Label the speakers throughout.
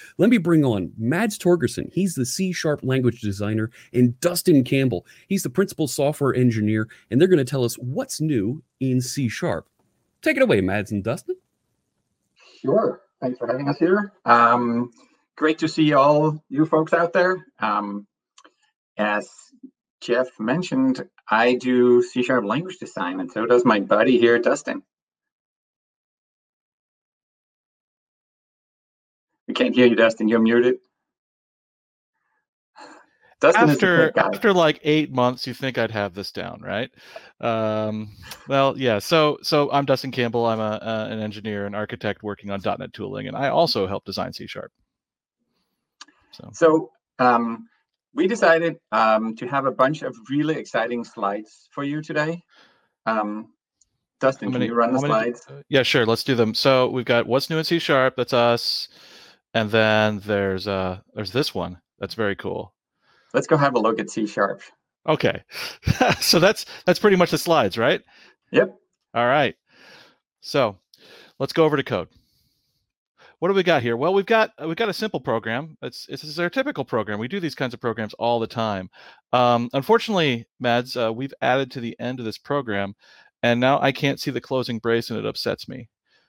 Speaker 1: Let me bring on Mads Torgerson. He's the C Sharp language designer, and Dustin Campbell. He's the principal software engineer, and they're going to tell us what's new in C Sharp. Take it away, Mads and Dustin.
Speaker 2: Sure. Thanks for having us here. Great to see all you folks out there. As Jeff mentioned, I do C Sharp language design, and so does my buddy here, Dustin. We can't hear you, Dustin. You're muted.
Speaker 3: Dustin after like 8 months, you think I'd have this down, right? Well, yeah. So I'm Dustin Campbell. I'm an engineer and architect working on .NET tooling, and I also help design C Sharp.
Speaker 2: So we decided to have a bunch of really exciting slides for you today. Dustin, can you run the slides?
Speaker 3: Yeah, sure. Let's do them. So we've got what's new in C Sharp. That's us. And then there's this one. That's very cool.
Speaker 2: Let's go have a look at C Sharp.
Speaker 3: Okay. So that's pretty much the slides, right?
Speaker 2: Yep.
Speaker 3: All right. So let's go over to code. What do we got here? Well, we've got a simple program. It's our typical program. We do these kinds of programs all the time. Unfortunately, Mads, we've added to the end of this program, and now I can't see the closing brace, and it upsets me.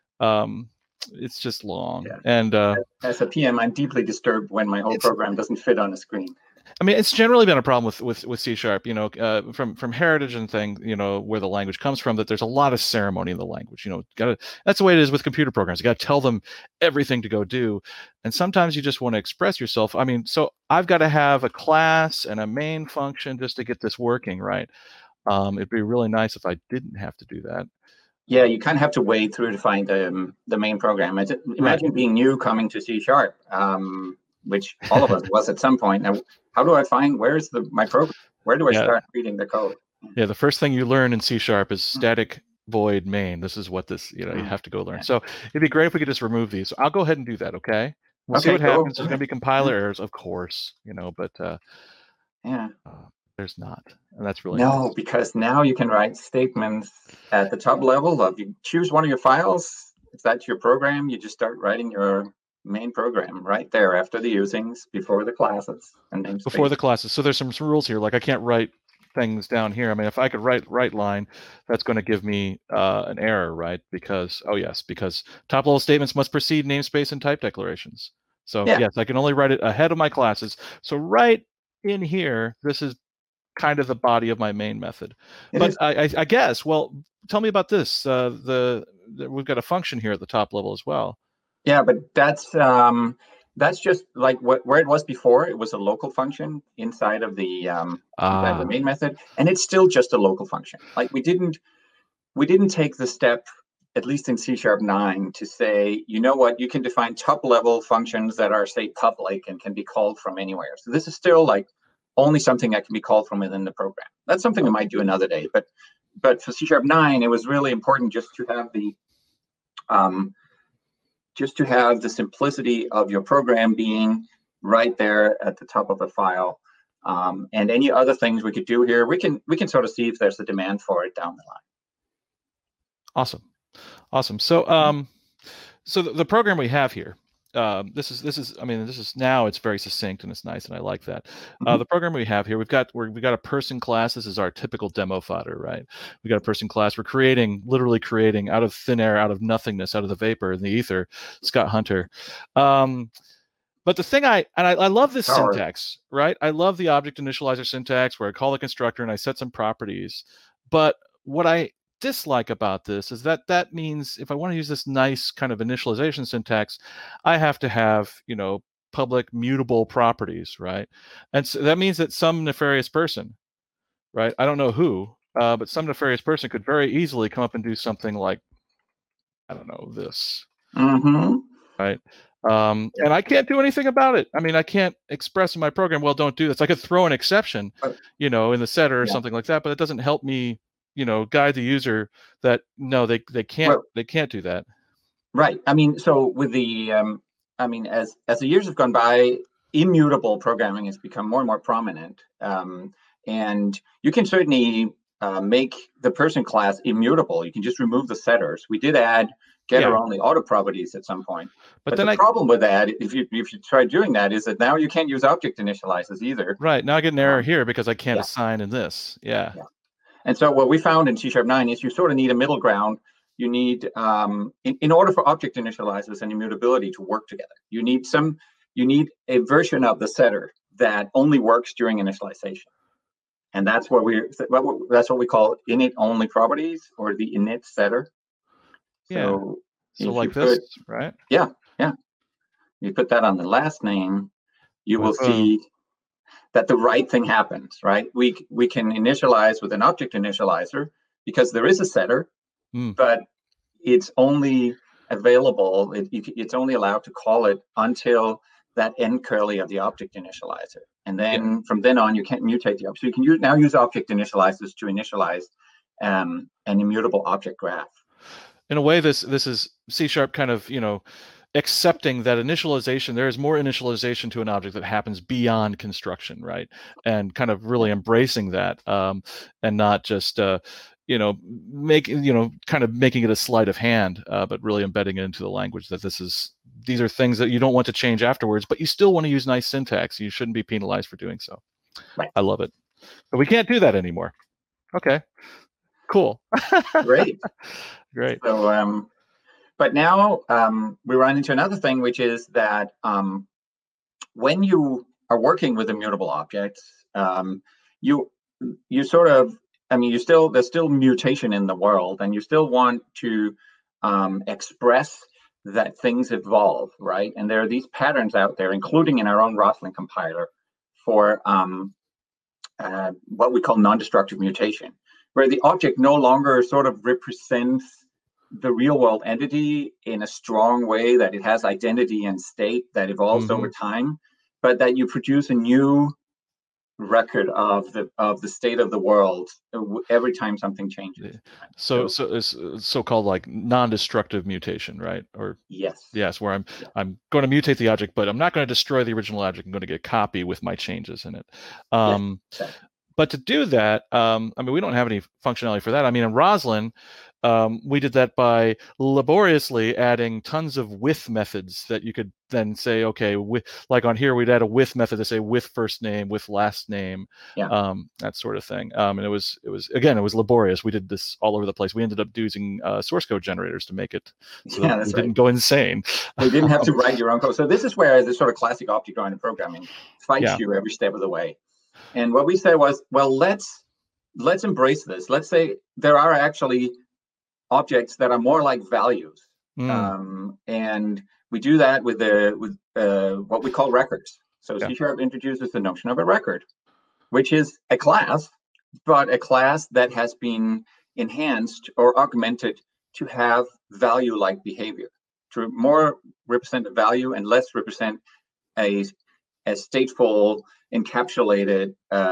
Speaker 3: It's just long.
Speaker 2: Yeah.
Speaker 3: And
Speaker 2: as a PM, I'm deeply disturbed when my whole program doesn't fit on a screen.
Speaker 3: I mean, it's generally been a problem with C Sharp, from heritage and thing, where the language comes from, that there's a lot of ceremony in the language. That's the way it is with computer programs. You got to tell them everything to go do. And sometimes you just want to express yourself. I mean, so I've got to have a class and a main function just to get this working, right? It'd be really nice if I didn't have to do that.
Speaker 2: Yeah, you kind of have to wade through to find the main program. Imagine being new coming to C Sharp, which all of us was at some point. Now, how do I find where's my program? Where do I start reading the code?
Speaker 3: Yeah, the first thing you learn in C Sharp is static void main. This is what you have to go learn. So it'd be great if we could just remove these. So I'll go ahead and do that. Okay. We'll see what happens. There's going to be compiler errors, of course, but there's not, and that's really nice.
Speaker 2: Because now you can write statements at the top level of you choose one of your files. If that's your program, you just start writing your main program right there after the usings, before the classes and namespace.
Speaker 3: Before the classes. So there's some rules here. Like I can't write things down here. I mean, if I could write line, that's going to give me an error, right? Because top level statements must precede namespace and type declarations. So yes, I can only write it ahead of my classes. So right in here, this is kind of the body of my main method. I guess, well, tell me about this. We've got a function here at the top level as well.
Speaker 2: Yeah, but that's just like where it was before. It was a local function inside of the main method, and it's still just a local function. Like we didn't take the step, at least in C# 9, to say, you know what, you can define top level functions that are, say, public and can be called from anywhere. So this is still like only something that can be called from within the program. That's something we might do another day. But for C# 9, it was really important just to have the simplicity of your program being right there at the top of the file. And any other things we could do here, we can sort of see if there's a demand for it down the line.
Speaker 3: Awesome. So so the program we have here, this is now it's very succinct and it's nice and I like that. The program we have here, we've got a person class. This is our typical demo fodder, right? We got a person class. We're literally creating out of thin air, out of nothingness, out of the vapor and the ether, Scott Hunter. But the thing I love this syntax, right? I love the object initializer syntax where I call the constructor and I set some properties. But what I dislike about this is that means if I want to use this nice kind of initialization syntax, I have to have, public mutable properties, right? And so that means that some nefarious person, right? I don't know who, but some nefarious person could very easily come up and do something like, I don't know, this, right? And I can't do anything about it. I mean, I can't express in my program, well, don't do this. I could throw an exception, in the setter or something like that, but it doesn't help me guide the user that no, they can't do that.
Speaker 2: Right. I mean, so with the as the years have gone by, immutable programming has become more and more prominent. And you can certainly make the person class immutable. You can just remove the setters. We did add getter only auto properties at some point. But
Speaker 3: then
Speaker 2: the problem with that, if you try doing that, is that now you can't use object initializers either.
Speaker 3: Right. Now I get an error here because I can't assign in this. Yeah.
Speaker 2: And so what we found in C#9 is you sort of need a middle ground. You need, in order for object initializers and immutability to work together, you need a version of the setter that only works during initialization. And that's what we call init only properties, or the init setter.
Speaker 3: So like this, right?
Speaker 2: Yeah. You put that on the last name, you will see that the right thing happens, right? We can initialize with an object initializer because there is a setter, but it's only available, it's only allowed to call it until that end curly of the object initializer. And then from then on, you can't mutate the object. So you can now use object initializers to initialize an immutable object graph.
Speaker 3: In a way, this is C# kind of, accepting that initialization, there is more initialization to an object that happens beyond construction, right? And kind of really embracing that, and not just making it a sleight of hand, but really embedding it into the language that these are things that you don't want to change afterwards, but you still want to use nice syntax. You shouldn't be penalized for doing so.
Speaker 2: Right.
Speaker 3: I love it. But we can't do that anymore. Okay. Cool.
Speaker 2: Great.
Speaker 3: Great.
Speaker 2: So, but now we run into another thing, which is that when you are working with immutable objects, you sort of, there's still mutation in the world, and you still want to express that things evolve, right? And there are these patterns out there, including in our own Roslyn compiler, for what we call non-destructive mutation, where the object no longer sort of represents the real world entity in a strong way, that it has identity and state that evolves over time, but that you produce a new record of the state of the world every time something changes.
Speaker 3: So it's so-called like non-destructive mutation, right? Or yes, where I'm going to mutate the object, but I'm not going to destroy the original object. I'm going to get a copy with my changes in it. But to do that, we don't have any functionality for that. In Roslyn, we did that by laboriously adding tons of with methods that you could then say, okay, like on here, we'd add a with method to say with first name, with last name, that sort of thing. And it was laborious. We did this all over the place. We ended up using source code generators to make it so that we didn't go insane.
Speaker 2: You didn't have to write your own code. So this is where the sort of classic object-oriented programming fights you every step of the way. And what we said was, well, let's embrace this. Let's say there are actually objects that are more like values, and we do that with what we call records. So C# introduces the notion of a record, which is a class, but a class that has been enhanced or augmented to have value-like behavior, to more represent a value and less represent a stateful, encapsulated,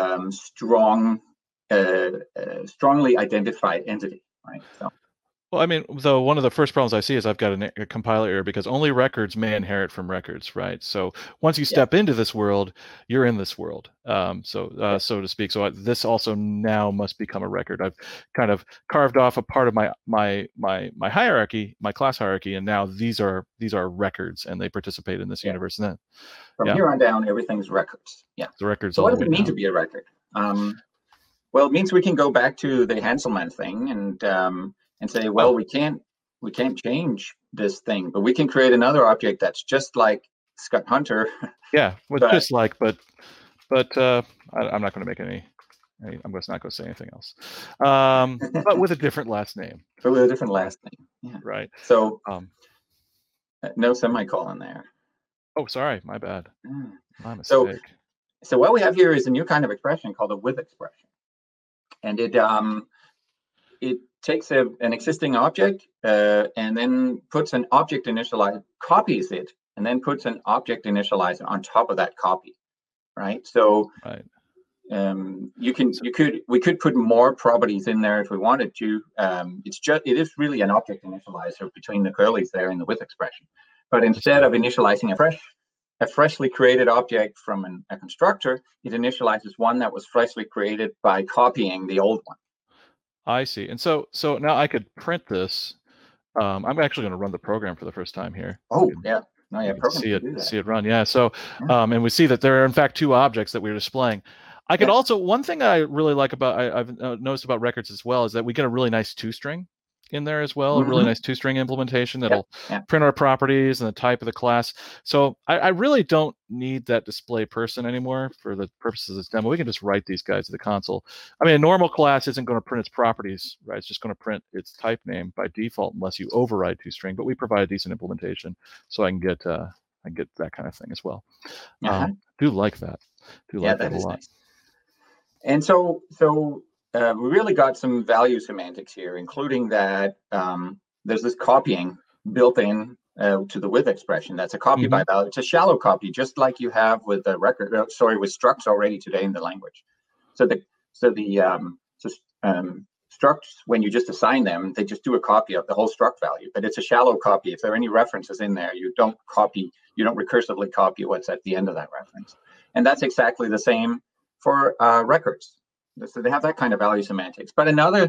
Speaker 2: strongly identified entity, right? So.
Speaker 3: Well, though one of the first problems I see is I've got a compiler error because only records may inherit from records, right? So once you step into this world, you're in this world, so to speak. So this also now must become a record. I've kind of carved off a part of my hierarchy, my class hierarchy, and now these are records, and they participate in this universe. And then
Speaker 2: from here on down, everything's records. Yeah,
Speaker 3: the records.
Speaker 2: So what does it mean to be a record? Well, it means we can go back to the Hanselman thing and say, well, we can't change this thing, but we can create another object that's just like Scott Hunter.
Speaker 3: Yeah, but I'm not going to make any. I'm just not going to say anything else. But with a different last name.
Speaker 2: But with a different last name. Yeah.
Speaker 3: Right.
Speaker 2: So no semicolon there.
Speaker 3: Oh, sorry, my bad. My mistake.
Speaker 2: So what we have here is a new kind of expression called a with expression, and it takes an existing object and then puts an object initializer, copies it, and then puts an object initializer on top of that copy, right? So we could put more properties in there if we wanted to. It is really an object initializer between the curlies there in the with expression, but instead of initializing a freshly created object from a constructor, it initializes one that was freshly created by copying the old one.
Speaker 3: I see. And so now I could print this I'm actually going to run the program for the first time here.
Speaker 2: Oh, yeah. No, yeah,
Speaker 3: see it run. Yeah. So, and we see that there are in fact two objects that we're displaying. I could also, one thing I really like about, I've noticed about records as well, is that we get a really nice toString in there as well, a really nice toString implementation that'll print our properties and the type of the class. So I really don't need that display person anymore for the purposes of this demo. We can just write these guys to the console. I mean, a normal class isn't going to print its properties, right? It's just going to print its type name by default unless you override toString, but we provide a decent implementation so I can get that kind of thing as well. Do like that. Do like that a lot.
Speaker 2: Nice. And so we really got some value semantics here, including that there's this copying built in to the with expression. That's a copy by value. It's a shallow copy, just like you have with the record. With structs already today in the language. So the structs, when you just assign them, they just do a copy of the whole struct value. But it's a shallow copy. If there are any references in there, you don't recursively copy what's at the end of that reference. And that's exactly the same for records. So they have that kind of value semantics. But another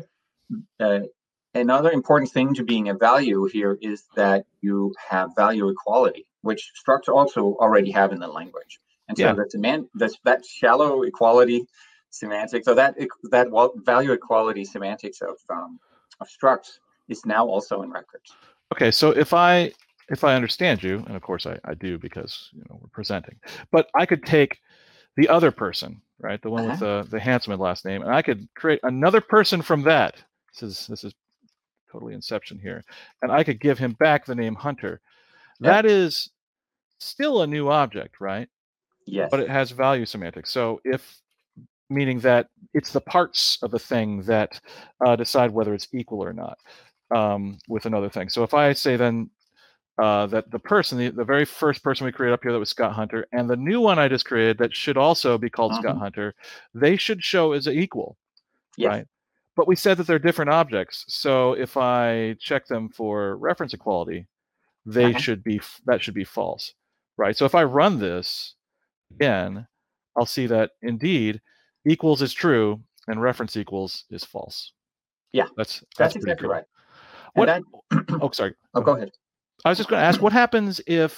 Speaker 2: important thing to being a value here is that you have value equality, which structs also already have in the language. And so that shallow equality semantics, so that value equality semantics of structs is now also in records.
Speaker 3: Okay, so if I understand you, and of course I do because we're presenting, but I could take the other person, right? The one with the Hanselman last name, and I could create another person from that. This is totally Inception here, and I could give him back the name Hunter. That is still a new object, right?
Speaker 2: Yes.
Speaker 3: But it has value semantics. So meaning that it's the parts of the thing that decide whether it's equal or not with another thing. So if I say then that the person, the very first person we created up here that was Scott Hunter, and the new one I just created that should also be called Scott Hunter, they should show as equal, right? But we said that they're different objects. So if I check them for reference equality, that should be false, right? So if I run this again, I'll see that indeed equals is true and reference equals is false.
Speaker 2: Yeah, that's exactly cool. Right. What?
Speaker 3: Oh, sorry.
Speaker 2: Oh, go ahead.
Speaker 3: I was just going to ask, what happens if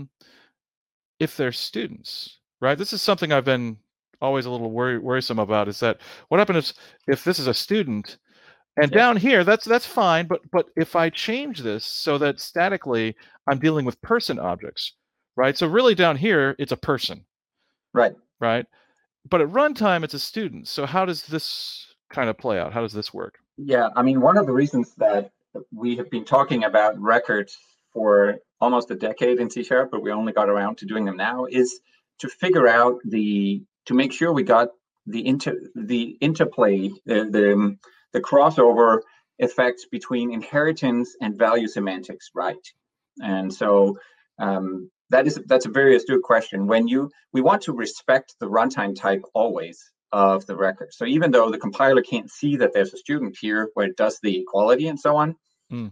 Speaker 3: they're students, right? This is something I've been always a little worrisome about. Is that what happens if this is a student, and down here that's fine, but if I change this so that statically I'm dealing with person objects, right? So really down here it's a person,
Speaker 2: right?
Speaker 3: But at runtime it's a student. So how does this kind of play out? How does this work?
Speaker 2: Yeah, I mean, one of the reasons that we have been talking about records for almost a decade in C#, but we only got around to doing them now, is to figure out to make sure we got the interplay, the crossover effects between inheritance and value semantics right. And so that's a very astute question. We want to respect the runtime type always of the record. So even though the compiler can't see that there's a student here where it does the equality and so on,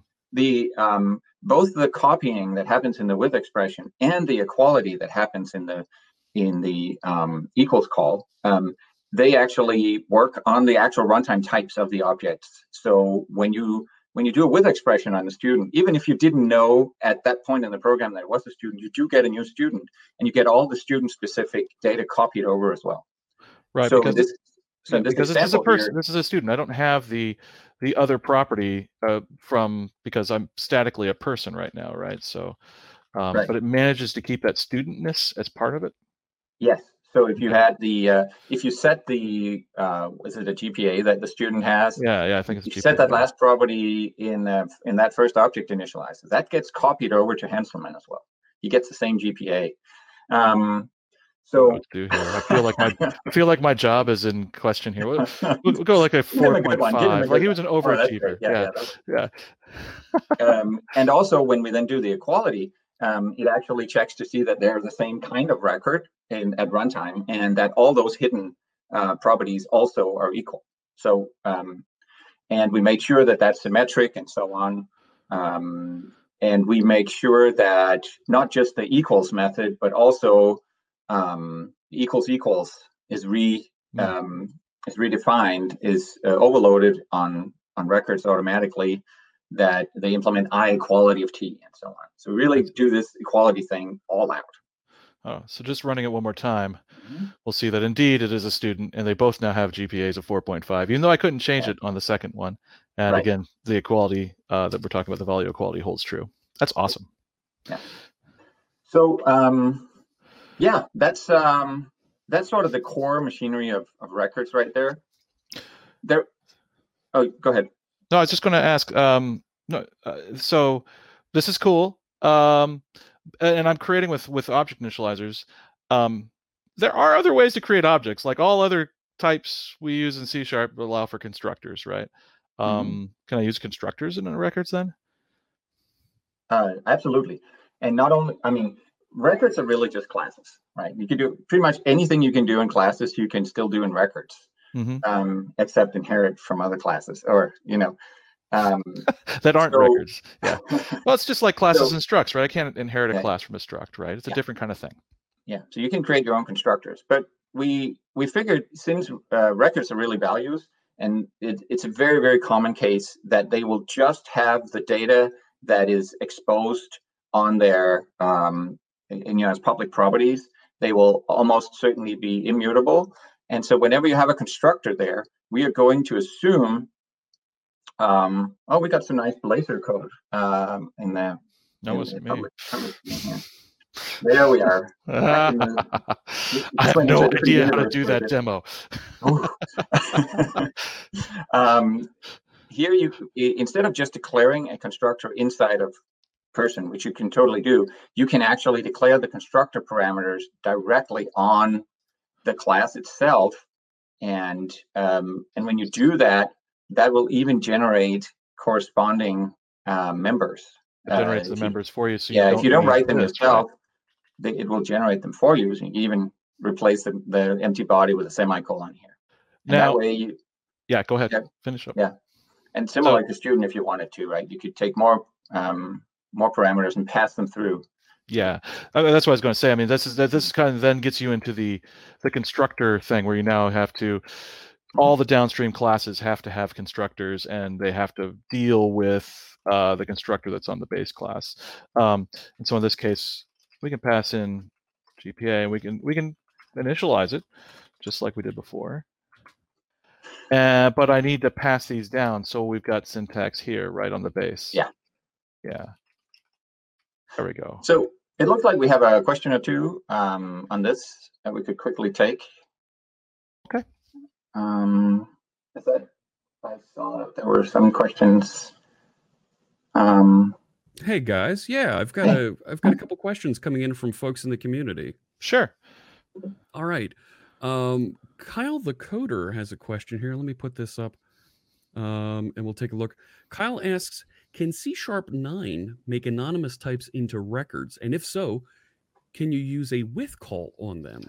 Speaker 2: both the copying that happens in the with expression and the equality that happens in the equals call, they actually work on the actual runtime types of the objects. So when you do a with expression on the student, even if you didn't know at that point in the program that it was a student, you do get a new student, and you get all the student-specific data copied over as well.
Speaker 3: Right.
Speaker 2: So
Speaker 3: because this is a person. This is a student. I don't have the other property because I'm statically a person right now, right? So, but it manages to keep that studentness as part of it.
Speaker 2: Yes. So if you had if you set the is it a GPA that the student has?
Speaker 3: Yeah, I think it's.
Speaker 2: If you set that last property in that first object initializer, that gets copied over to Hanselman as well. He gets the same GPA. So
Speaker 3: I feel like my job is in question here. We'll go like a 4.5. Like he was an overachiever.
Speaker 2: And also when we then do the equality, it actually checks to see that they're the same kind of record at runtime, and that all those hidden properties also are equal. So and we make sure that that's symmetric and so on. And we make sure that not just the equals method, but also equals is redefined, is overloaded on records automatically that they implement I equality of T and so on. So really do this equality thing all out.
Speaker 3: Oh, so just running it one more time, we'll see that indeed it is a student, and they both now have GPAs of 4.5, even though I couldn't change it on the second one. And again, the equality that we're talking about, the value equality, holds true. That's awesome.
Speaker 2: Yeah. So yeah, that's sort of the core machinery of records right there. Oh, go ahead.
Speaker 3: No, I was just going to ask. So this is cool. And I'm creating with object initializers. There are other ways to create objects, like all other types we use in C# allow for constructors, right? Can I use constructors in records then?
Speaker 2: Absolutely. And not only, I mean, records are really just classes, right? You can do pretty much anything you can do in classes, you can still do in records, except inherit from other classes, or
Speaker 3: that aren't records. Yeah. Well, it's just like classes and structs, right? I can't inherit a class from a struct, right? It's a different kind of thing.
Speaker 2: Yeah. So you can create your own constructors, but we figured, since records are really values, and it's a very, very common case that they will just have the data that is exposed on their as public properties. They will almost certainly be immutable. And so whenever you have a constructor there, we are going to assume we got some nice Blazor code in there.
Speaker 3: That wasn't me.
Speaker 2: There we are.
Speaker 3: I have no idea how to do that demo.
Speaker 2: Here, instead of just declaring a constructor inside of person, which you can totally do, you can actually declare the constructor parameters directly on the class itself. And when you do that, that will even generate corresponding members.
Speaker 3: It generates the members for you. So
Speaker 2: if you don't write them yourself, it will generate them for you. So you can even replace the empty body with a semicolon here. And
Speaker 3: now,
Speaker 2: that way
Speaker 3: go ahead. Finish up.
Speaker 2: Yeah. And similar to student, if you wanted to, right? You could take more parameters and pass them through.
Speaker 3: Yeah, that's what I was going to say. I mean, this kind of then gets you into the constructor thing, where you now have to, all the downstream classes have to have constructors, and they have to deal with the constructor that's on the base class. And so in this case, we can pass in GPA, and we can initialize it just like we did before. But I need to pass these down, so we've got syntax here right on the base.
Speaker 2: Yeah.
Speaker 3: There we go.
Speaker 2: So it looks like we have a question or two on this that we could quickly take.
Speaker 3: Okay.
Speaker 2: I saw that there were some questions.
Speaker 1: Hey guys, I've got a couple questions coming in from folks in the community.
Speaker 3: Sure.
Speaker 1: All right. Kyle the Coder has a question here. Let me put this up, and we'll take a look. Kyle asks, can C#9 make anonymous types into records? And if so, can you use a with call on them?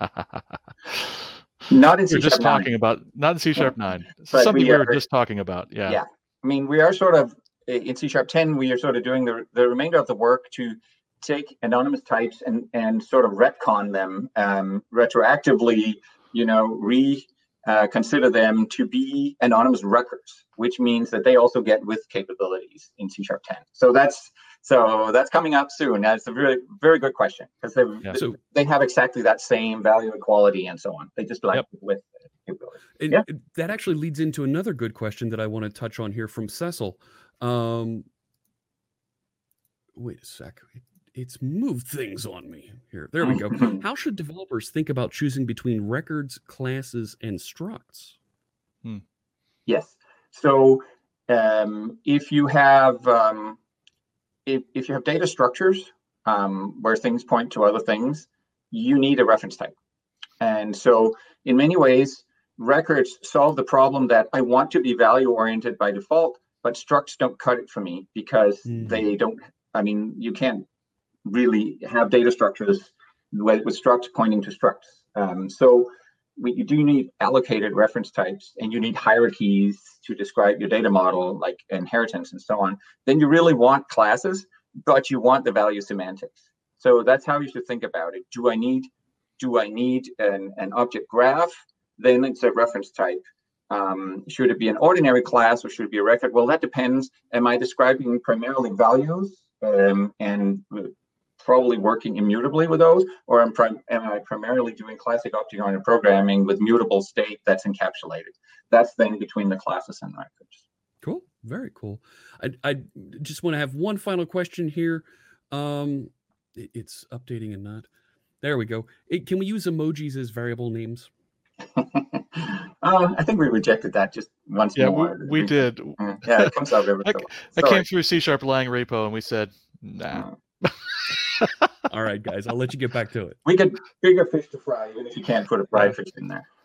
Speaker 2: Not in C#9.
Speaker 3: We're just talking about, not in C#9. Something we were just talking about. Yeah.
Speaker 2: I mean, we are sort of, in C#10, we are sort of doing the remainder of the work to take anonymous types and sort of retcon them retroactively, consider them to be anonymous records, which means that they also get with capabilities in C#10. So that's coming up soon. That's a very, very good question, because they have exactly that same value equality and so on. They just like with capabilities.
Speaker 1: And that actually leads into another good question that I want to touch on here from Cecil. Wait a sec. It's moved things on me here. There we go. How should developers think about choosing between records, classes, and structs?
Speaker 2: Yes. So if you have if you have data structures where things point to other things, you need a reference type. And so in many ways, records solve the problem that I want to be value oriented by default, but structs don't cut it for me, because they don't. I mean, you can't really have data structures with structs pointing to structs. So you do need allocated reference types, and you need hierarchies to describe your data model, like inheritance and so on. Then you really want classes, but you want the value semantics. So that's how you should think about it. Do I need an object graph? Then it's a reference type. Should it be an ordinary class or should it be a record? Well, that depends. Am I describing primarily values and probably working immutably with those, or am I primarily doing classic object-oriented programming with mutable state that's encapsulated? That's then between the classes and records.
Speaker 1: Cool. Very cool. I just want to have one final question here. It's updating and not. There we go. Can we use emojis as variable names?
Speaker 2: I think we rejected that just once more.
Speaker 3: We did.
Speaker 2: Yeah, it comes out every
Speaker 3: I came through C# Lang repo and we said, nah.
Speaker 1: All right, guys, I'll let you get back to it.
Speaker 2: We get bigger fish to fry, even if you can't put a fried fish in there.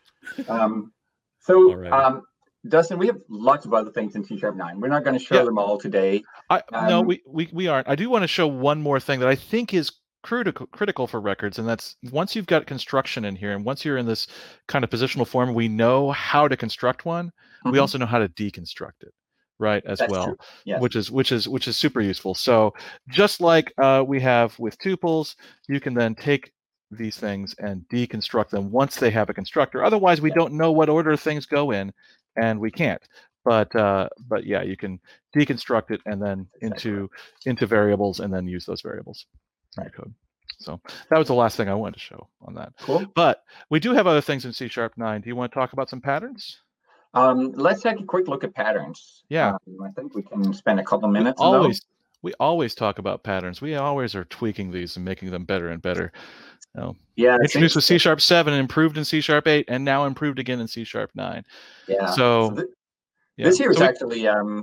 Speaker 2: So, Dustin, we have lots of other things in C# 9. We're not going to show them all today.
Speaker 3: No, we aren't. I do want to show one more thing that I think is critical for records, and that's once you've got construction in here, and once you're in this kind of positional form, we know how to construct one. We also know how to deconstruct it, right? That's well, yes. which is super useful. So just like we have with tuples, you can then take these things and deconstruct them once they have a constructor. Otherwise, we don't know what order things go in, and we can't. But yeah, you can deconstruct it and then into variables, and then use those variables. Right. Code. So that was the last thing I wanted to show on that.
Speaker 2: Cool.
Speaker 3: But we do have other things in C# 9. Do you want to talk about some patterns?
Speaker 2: Let's take a quick look at patterns.
Speaker 3: Yeah.
Speaker 2: I think we can spend a couple minutes.
Speaker 3: We always talk about patterns. We always are tweaking these and making them better and better.
Speaker 2: Yeah.
Speaker 3: Introduced with C# 7, improved in C# 8, and now improved again in C# 9.
Speaker 2: Yeah.
Speaker 3: So
Speaker 2: this here is actually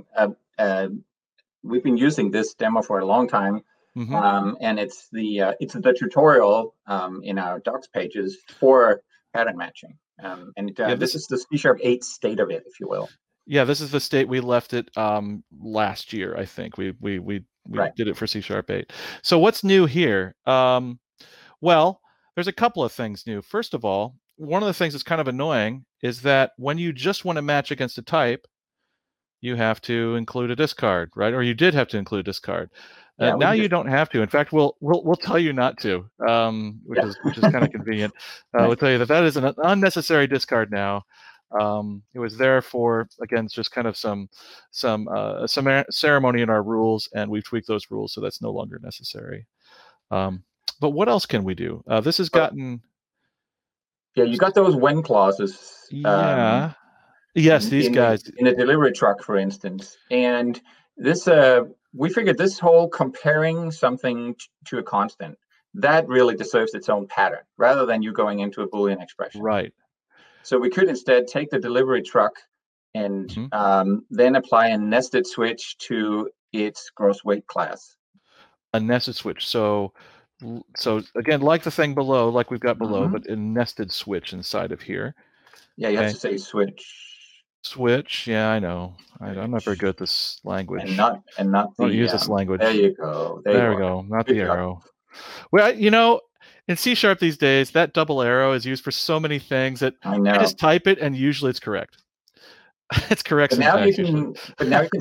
Speaker 2: we've been using this demo for a long time. And it's the tutorial in our docs pages for pattern matching. This is the C# 8 state of it, if you will.
Speaker 3: Yeah, this is the state we left it last year. I think we did it for C# 8. So what's new here? Well, there's a couple of things new. First of all, one of the things that's kind of annoying is that when you just want to match against a type, you have to include a discard, right? Or you did have to include a discard. Now you don't have to. In fact, we'll tell you not to, which is kind of convenient. We'll tell you that is an unnecessary discard now. It was there for, again, just kind of some ceremony in our rules, and we've tweaked those rules, so that's no longer necessary. But what else can we do? This has gotten.
Speaker 2: Yeah, you got those when clauses.
Speaker 3: Yeah. Yes, these guys
Speaker 2: in a delivery truck, for instance, and this. We figured this whole comparing something to a constant, that really deserves its own pattern rather than you going into a Boolean expression.
Speaker 3: Right.
Speaker 2: So we could instead take the delivery truck and then apply a nested switch to its gross weight class.
Speaker 3: A nested switch. So again, like the thing below, like we've got below, but a nested switch inside of here.
Speaker 2: Yeah, you have to say switch.
Speaker 3: Switch, yeah, I know. I'm not very good at this language.
Speaker 2: And not the.
Speaker 3: Don't use this language.
Speaker 2: There you go.
Speaker 3: There we go. Not the arrow. Well, in C# these days, that double arrow is used for so many things that I just type it and usually it's correct. It's correct.
Speaker 2: But now you can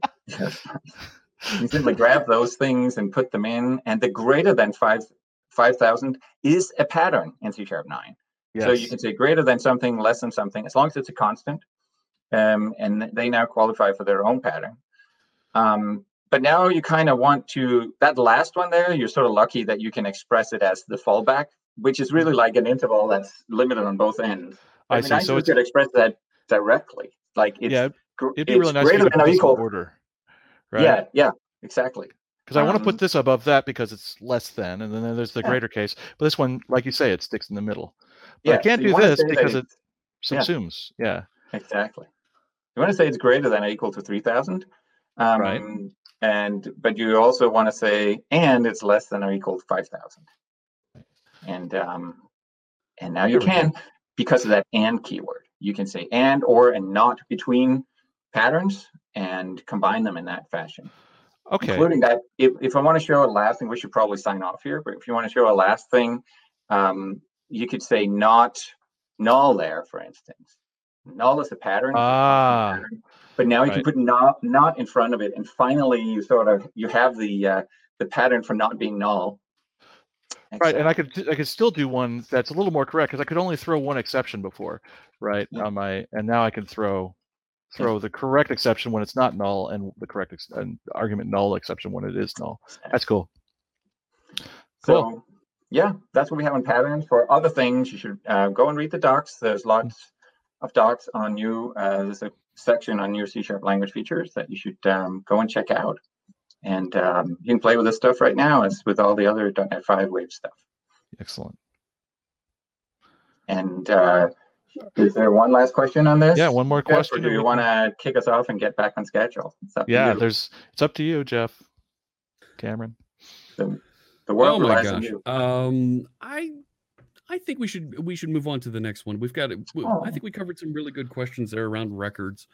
Speaker 2: simply grab those things and put them in, and the greater than 5,000 is a pattern in C# 9. Yes. So you can say greater than something, less than something, as long as it's a constant. And they now qualify for their own pattern. But now you kind of want to, that last one there, you're sort of lucky that you can express it as the fallback, which is really like an interval that's limited on both ends. I see. So you could express that directly. Like it'd be really nice greater than or equal order. Right? Yeah, exactly.
Speaker 3: Because I want to put this above that because it's less than, and then there's the greater case. But this one, like you say, it sticks in the middle. But I can't do this because it subsumes. Yeah.
Speaker 2: Exactly. You want to say it's greater than or equal to 3,000,
Speaker 3: right?
Speaker 2: But you also want to say and it's less than or equal to 5,000, and now you can, because of that and keyword, you can say and, or, and not between patterns and combine them in that fashion.
Speaker 3: Okay.
Speaker 2: Including that, if I want to show a last thing, we should probably sign off here. But if you want to show a last thing, you could say not null there, for instance. Null is a pattern, but now you can put not in front of it, and finally you have the pattern for not being null.
Speaker 3: Right, and I could still do one that's a little more correct because I could only throw one exception before, right?
Speaker 2: Yeah.
Speaker 3: And now I can throw the correct exception when it's not null, and the correct and argument null exception when it is null. That's cool.
Speaker 2: So yeah, that's what we have on patterns. For other things, you should go and read the docs. There's lots of docs on new. There's a section on new C# language features that you should go and check out. And you can play with this stuff right now, as with all the other .NET 5 Wave stuff.
Speaker 3: Excellent.
Speaker 2: And is there one last question on this?
Speaker 3: Yeah, one more question.
Speaker 2: Or do you want to kick us off and get back on schedule?
Speaker 3: It's up to you. It's up to you, Jeff. Cameron.
Speaker 2: The world relies on you.
Speaker 1: I think we should move on to the next one. We've got I think we covered some really good questions there around records.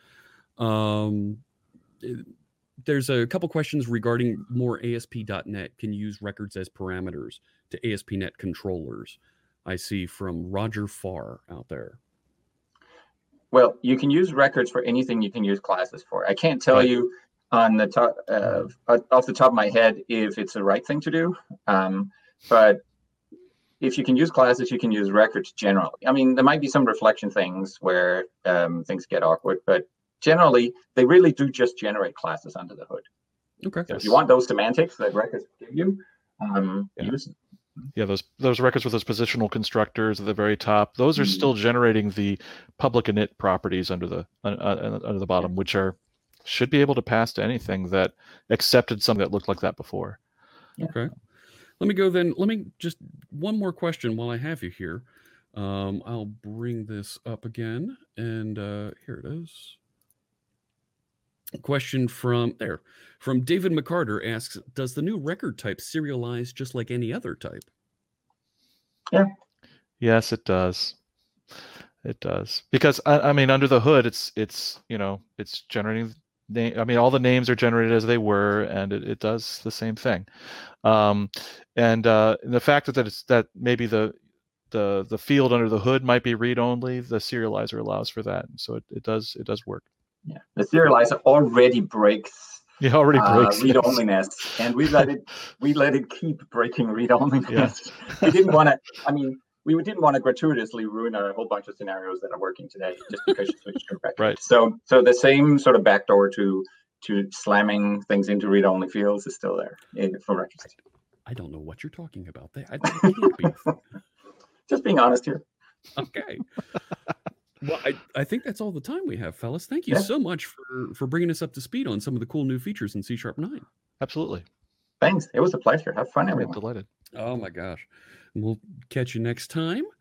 Speaker 1: There's a couple questions regarding more ASP.NET can use records as parameters to ASP.NET controllers. I see from Roger Farr out there.
Speaker 2: Well, you can use records for anything you can use classes for. I can't tell you on the top off the top of my head if it's the right thing to do, but if you can use classes, you can use records generally. I mean, there might be some reflection things where things get awkward, but generally, they really do just generate classes under the hood.
Speaker 1: Okay.
Speaker 2: So if you want those semantics that records give you, use them.
Speaker 3: Yeah, those records with those positional constructors at the very top, those are still generating the public init properties under the bottom, which should be able to pass to anything that accepted something that looked like that before.
Speaker 1: Yeah. Okay. Let me go then. Let me just one more question while I have you here. I'll bring this up again, and here it is. A question from David McCarter asks, does the new record type serialize just like any other type?
Speaker 2: Yeah.
Speaker 3: Yes, it does. It does. Because I mean, under the hood, it's generating all the names are generated as they were, and it does the same thing. And the fact that maybe the field under the hood might be read only, the serializer allows for that. And so it does work.
Speaker 2: Yeah, the serializer already breaks.
Speaker 3: Yeah, already breaks
Speaker 2: read-onliness, and we let it keep breaking read-onliness. Yeah. We didn't want to. I mean, we didn't want to gratuitously ruin a whole bunch of scenarios that are working today just because you switched to record.
Speaker 3: Right.
Speaker 2: So the same sort of backdoor to slamming things into read-only fields is still there for records.
Speaker 1: I don't know what you're talking about. That can't be.
Speaker 2: Just being honest here.
Speaker 1: Okay. Well, I think that's all the time we have, fellas. Thank you so much for bringing us up to speed on some of the cool new features in C# 9.
Speaker 3: Absolutely.
Speaker 2: Thanks. It was a pleasure. Have fun, everyone.
Speaker 3: I'm delighted.
Speaker 1: Oh, my gosh. We'll catch you next time.